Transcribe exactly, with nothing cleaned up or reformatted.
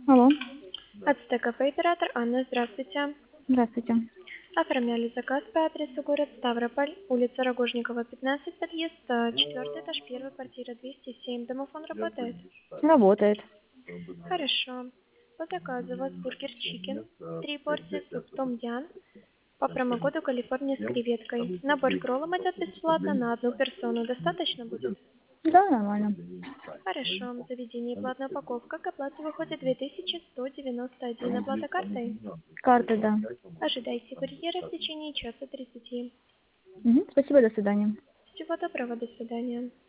Алло, Ацтек кафе оператор Анна, здравствуйте. здравствуйте. Оформляли заказ по адресу город Ставрополь, улица Рогожникова, пятнадцать, подъезд, четвертый этаж, первая квартира, двести семь. Домофон работает? Работает. Хорошо. По заказу у вас бургер чикен, три порции, суп том ян, по промокоду Калифорния с креветкой. Набор к роллам идет бесплатно на одну персону. Достаточно будет? Да, нормально. Хорошо. В заведении платная упаковка. К оплате выходит две тысячи сто девяносто один. Оплата картой? Карта, да. Ожидайте курьера в течение часа тридцати. Мгм, спасибо, до свидания. Всего доброго, до свидания.